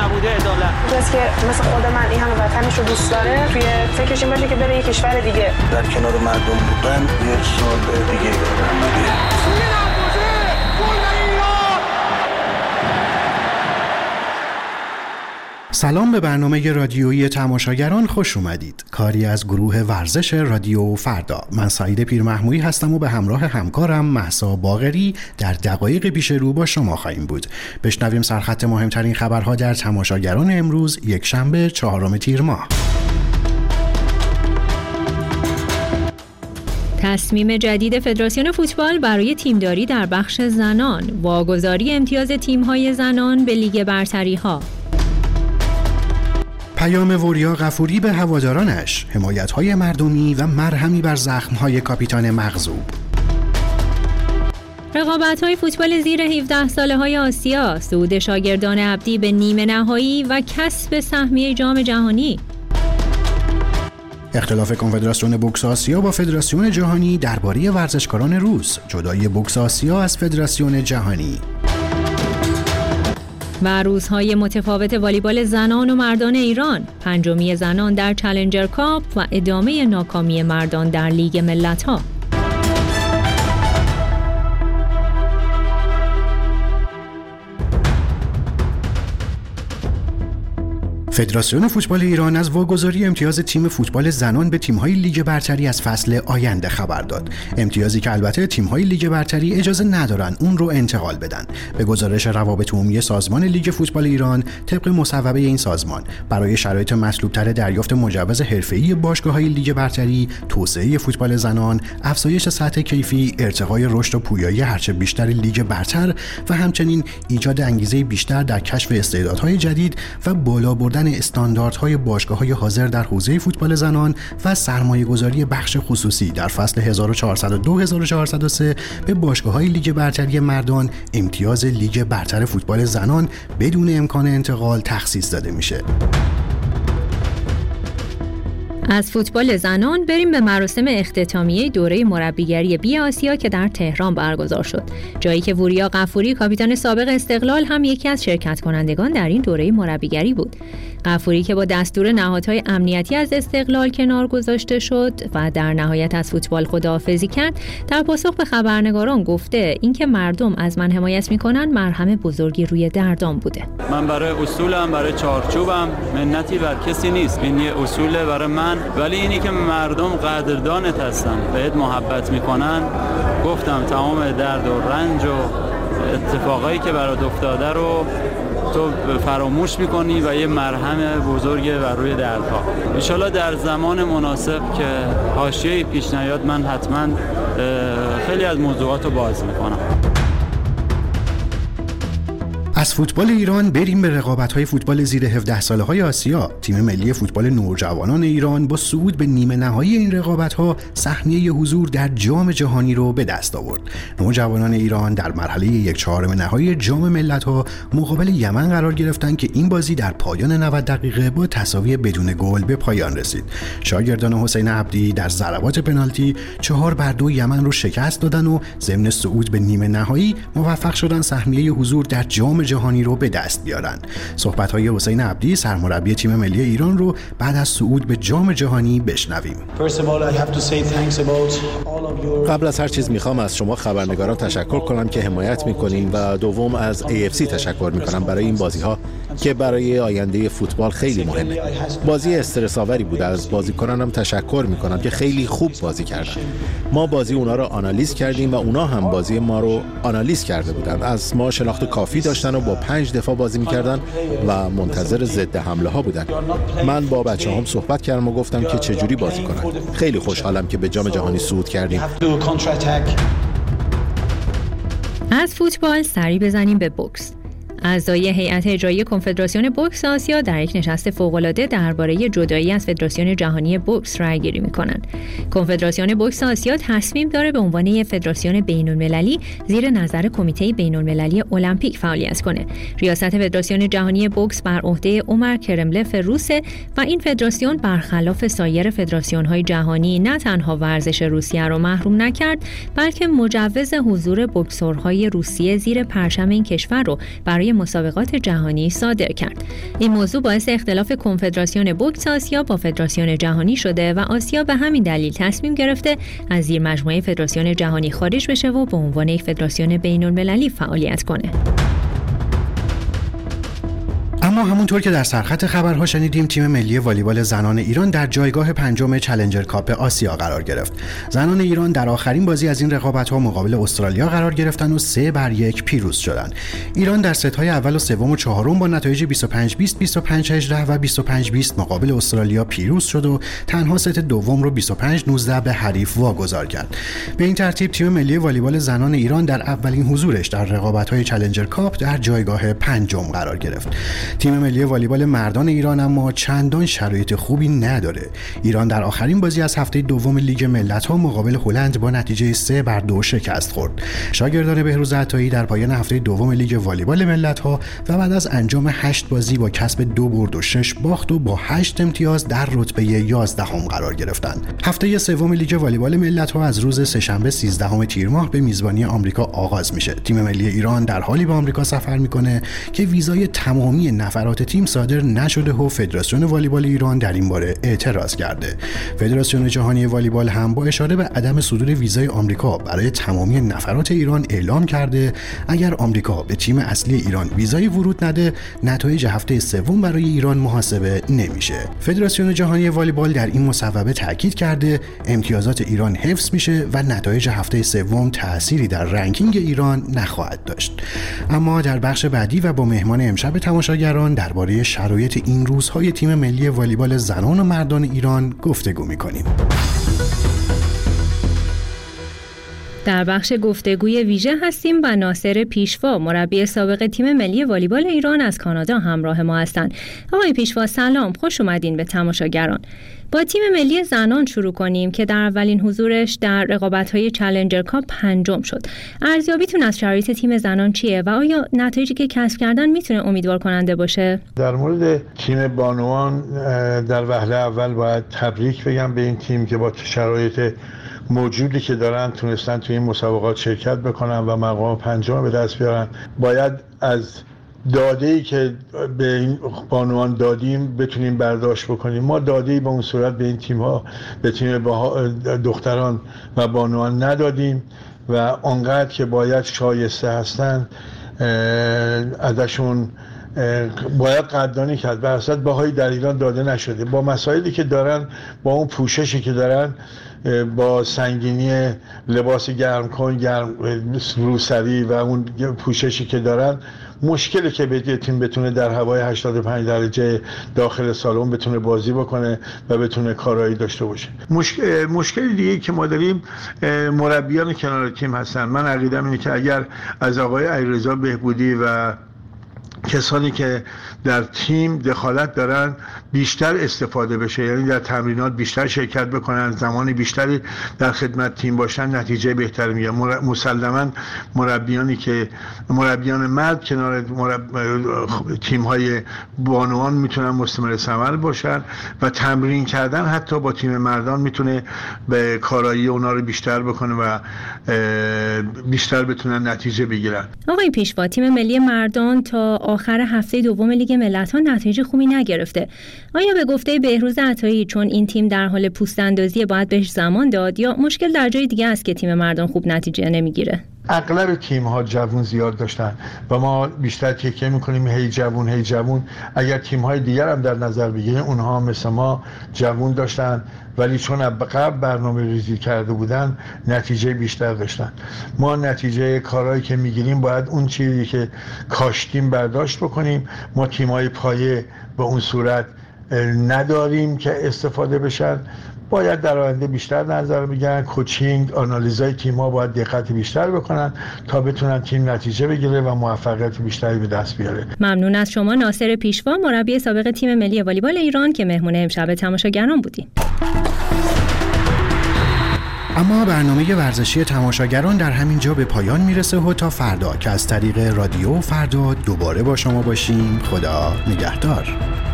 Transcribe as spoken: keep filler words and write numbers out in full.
نبوده عدالت. کسی که مثل خود من این همه وطنش رو دوست داره توی فکرش این باشه که بره یه کشور دیگه در کنار مردم بودن یه سال دیگه دارم. سلام به برنامه رادیویی تماشاگران، خوش اومدید. کاری از گروه ورزش رادیو فردا. من سعید پیرمحمودی هستم و به همراه همکارم مهسا باقری در دقایق پیش رو با شما خواهیم بود. بشنویم سرخط مهمترین خبرها در تماشاگران امروز یک شنبه چهارم تیر ماه. تصمیم جدید فدراسیون فوتبال برای تیمداری در بخش زنان، واگذاری امتیاز تیم‌های زنان به لیگ برتری‌ها. پیام وریا غفوری به هوادارانش، حمایت‌های مردمی و مرهمی بر زخم‌های کاپیتان مغضوب. رقابت‌های فوتبال زیر هفده ساله‌های آسیا، صعود شاگردان عبدی به نیمه نهایی و کسب سهمیه جام جهانی. اختلاف کنفدراسیون بوکس آسیا با فدراسیون جهانی درباره ورزشکاران روس، جدایی بوکس آسیا از فدراسیون جهانی. و روزهای متفاوت والیبال زنان و مردان ایران، پنجمی زنان در چالنجر کاپ و ادامه ناکامی مردان در لیگ ملت‌ها. فدراسیون فوتبال ایران از واگذاری امتیاز تیم فوتبال زنان به تیم‌های لیگ برتری از فصل آینده خبر داد. امتیازی که البته تیم‌های لیگ برتری اجازه ندارن اون رو انتقال بدن. به گزارش روابط عمومی سازمان لیگ فوتبال ایران، طبق مصوبه این سازمان، برای شرایط مطلوب‌تر دریافت مجوز حرفه‌ای باشگاه‌های لیگ برتری، توسعه فوتبال زنان، افزایش سطح کیفی، ارتقای رشد و پویایی هرچه بیشتر لیگ برتر و همچنین ایجاد انگیزه بیشتر در کشف استعدادهای جدید و بالا بردن استانداردهای باشگاه‌های حاضر در حوزه فوتبال زنان و سرمایه‌گذاری بخش خصوصی در فصل هزار و چهارصد و دو هزار و چهارصد و سه به باشگاه‌های لیگ برتری مردان امتیاز لیگ برتر فوتبال زنان بدون امکان انتقال تخصیص داده میشه. از فوتبال زنان بریم به مراسم اختتامیه دوره مربیگری بی آسیا که در تهران برگزار شد، جایی که وریا غفوری کاپیتان سابق استقلال هم یکی از شرکت کنندگان در این دوره مربیگری بود. غفوری که با دستور نهادهای امنیتی از استقلال کنار گذاشته شد و در نهایت از فوتبال خداحافظی کرد، در پاسخ به خبرنگاران گفته اینکه مردم از من حمایت میکنن مرهم بزرگی روی دردام بوده. من برای اصولم، برای چارچوبم منتی بر کسی نیست. این یه اصوله برای من، ولی اینی که مردم قدردانت هستن، بهت محبت میکنن. گفتم تمام درد و رنج و اتفاقایی که برات افتاده رو تو فراموش میکنی و یه مرهم بزرگه بر روی دردها. ان شاءالله در زمان مناسب که حاشیه‌ای پیش نیاد من حتما خیلی از موضوعات رو باز میکنم. از فوتبال ایران بریم به رقابت‌های فوتبال زیر هفده ساله‌های آسیا. تیم ملی فوتبال نوجوانان ایران با صعود به نیمه نهایی این رقابت‌ها سهمیه حضور در جام جهانی رو به دست آورد. نوجوانان ایران در مرحله یک چهارم نهایی جام ملت‌ها مقابل یمن قرار گرفتند که این بازی در پایان نود دقیقه با تساوی بدون گل به پایان رسید. شاگردان حسین عبدی در ضربات پنالتی چهار بر دو یمن رو شکست دادن و ضمن صعود به نیمه نهایی موفق شدن سهمیه حضور در جام جهانی رو به دست بیارن. صحبت‌های حسین عبدی سرمربی تیم ملی ایران رو بعد از صعود به جام جهانی بشنویم. قبل از هر چیز میخوام از شما خبرنگاران تشکر کنم که حمایت میکنین و دوم از ای اف سی تشکر میکنم برای این بازی‌ها که برای آینده فوتبال خیلی مهمه. بازی استرس آوری بود. از بازیکنانم تشکر میکنم که خیلی خوب بازی کردن. ما بازی اونا رو آنالیز کردیم و اونا هم بازی ما رو آنالیز کرده بودن. از ما شناخت کافی داشتن و با پنج دفاع بازی میکردن و منتظر ضد حمله ها بودن. من با بچه هم صحبت کردم و گفتم که چجوری بازی کنن. خیلی خوشحالم که به جام جهانی صعود کردیم. از فوتبال سری بزنیم به بوکس. اعضای هیئت اجرایی کنفدراسیون بوکس آسیا در یک نشست فوق‌العاده درباره جدایی از فدراسیون جهانی بوکس رأی‌گیری می‌کنند. کنفدراسیون بوکس آسیا تصمیم داره به عنوان یک فدراسیون بین‌المللی زیر نظر کمیته بین‌المللی المپیک فعالیت کنه. ریاست فدراسیون جهانی بوکس بر عهده عمر کرملف روسه و این فدراسیون برخلاف سایر فدراسیون‌های جهانی نه تنها ورزش روسیه رو محروم نکرد، بلکه مجوز حضور بوکسورهای روسیه زیر پرچم این کشور رو برای برای مسابقات جهانی صادر کرد. این موضوع باعث اختلاف کنفدراسیون بوکس آسیا با فدراسیون جهانی شده و آسیا به همین دلیل تصمیم گرفته از زیر مجموعه فدراسیون جهانی خارج بشه و به عنوان یک فدراسیون بین‌المللی فعالیت کنه. اما همونطور که در سرخط خبرها شنیدیم، تیم ملی والیبال زنان ایران در جایگاه پنجم چالنجر کاپ آسیا قرار گرفت. زنان ایران در آخرین بازی از این رقابت‌ها مقابل استرالیا قرار گرفتن و سه بر یک پیروز شدند. ایران در ست‌های اول و سوم و چهارم با نتایج بیست و پنج بیست، بیست و پنج هجده و بیست و پنج بیست مقابل استرالیا پیروز شد و تنها ست دوم رو بیست و پنج نوزده به حریف واگذار کرد. به این ترتیب تیم ملی والیبال زنان ایران در اولین حضورش در رقابت‌های چالنجر کاپ در جایگاه پنجم قرار گرفت. تیم ملی والیبال مردان ایران اما چندان شرایط خوبی نداره. ایران در آخرین بازی از هفته دوم لیگ ملت‌ها مقابل هلند با نتیجه سه بر دو شکست خورد. شاگردان بهروز عطایی در پایان هفته دوم لیگ والیبال ملت‌ها و بعد از انجام هشت بازی با کسب دو برد و شش باخت و با هشت امتیاز در رتبه یازدهم قرار گرفتند. هفته سوم لیگ والیبال ملت‌ها از روز سه‌شنبه سیزدهم تیر ماه به میزبانی آمریکا آغاز میشه. تیم ملی ایران در حالی به آمریکا سفر میکنه که ویزای تمامی نفرات تیم صادر نشده و فدراسیون والیبال ایران در این باره اعتراض کرده. فدراسیون جهانی والیبال هم با اشاره به عدم صدور ویزای آمریکا برای تمامی نفرات ایران اعلام کرده اگر آمریکا به تیم اصلی ایران ویزای ورود نده، نتایج هفته سوم برای ایران محاسبه نمیشه. فدراسیون جهانی والیبال در این مصوبه تاکید کرده امتیازات ایران حفظ میشه و نتایج هفته سوم تأثیری در رنکینگ ایران نخواهد داشت. اما در بخش بعدی و با مهمان امشب تماشاگران درباره شرایط این روزهای تیم ملی والیبال زنان و مردان ایران گفتگو می‌کنیم. در بخش گفتگوی ویژه هستیم و ناصر پیشوا، مربی سابق تیم ملی والیبال ایران از کانادا همراه ما هستند. آقای پیشوا سلام، خوش اومدین به تماشاگران. با تیم ملی زنان شروع کنیم که در اولین حضورش در رقابت‌های چالنجر کاپ پنجم شد. ارزیابیتون از شرایط تیم زنان چیه و آیا نتایجی که کسب کردن میتونه امیدوار کننده باشه؟ در مورد تیم بانوان در وهله اول باید تبریک بگم به این تیم که با شرایط موجودی که دارن تونستن توی این مسابقات شرکت بکنن و مقام پنجم به دست بیارن. باید از داده‌ای که به این بانوان دادیم بتونیم برداشت بکنیم. ما داده‌ای به اون صورت به این تیم‌ها، به تیم دختران و بانوان ندادیم و آنقدر که باید شایسته هستن ازشون باید قدردانی کرد. بر اساس بهایی در ایران داده نشده. با مسائلی که دارن، با اون پوششی که دارن، با سنگینی لباس گرم کن، گرم روسری و اون پوششی که دارن، مشکلی که به تیم بتونه در هوای هشتاد و پنج درجه داخل سالن بتونه بازی بکنه و بتونه کارایی داشته باشه. مشکل مشکل دیگه که ما داریم مربیان کنار تیم هستن. من عقیدم اینه که اگر از آقای علیرضا بهبودی و کسانی که در تیم دخالت دارن بیشتر استفاده بشه، یعنی در تمرینات بیشتر شرکت بکنن، زمان بیشتری در خدمت تیم باشن، نتیجه بهتری میگیرن. مسلماً مربیانی که مربیان مرد کنار مرب... تیم‌های بانوان میتونن مستمر ثمر باشن و تمرین کردن حتی با تیم مردان میتونه به کارایی اونا رو بیشتر بکنه و بیشتر بتونن نتیجه بگیرن. آقای پیشوا، تیم ملی مردان تا آخر هفته دوم لیگ ملت‌ها نتیجه خوبی نگرفته. آیا به گفته بهروز عطایی چون این تیم در حال پوست اندازی باید بهش زمان داد یا مشکل در جای دیگه است که تیم مردان خوب نتیجه نمیگیره؟ اغلب تیم‌ها جوون زیاد داشتن و ما بیشتر تکیه می‌کنیم هی جوون هی جوون. اگر تیم‌های دیگر هم در نظر بگیریم اونها مثل ما جوون داشتن ولی چون قبل برنامه ریزی کرده بودن نتیجه بیشتر داشتن. ما نتیجه کارهایی که میگیریم باید اون چیزی که کاشتیم برداشت بکنیم. ما تیم‌های پایه به اون صورت نداریم که استفاده بشن. باید در آینده بیشتر نظر بگیرن. کوچینگ، آنالیزهای تیم‌ها باید دقت بیشتر بکنن تا بتونن تیم نتیجه بگیره و موفقیت بیشتری به دست بیاره. ممنون از شما ناصر پیشوا، مربی سابق تیم ملی والیبال ایران که مهمون امشب تماشاگران بودین. اما برنامه ورزشی تماشاگران در همین جا به پایان میرسه و تا فردا که از طریق رادیو فردا دوباره با شما باشیم. خدا نگهدار.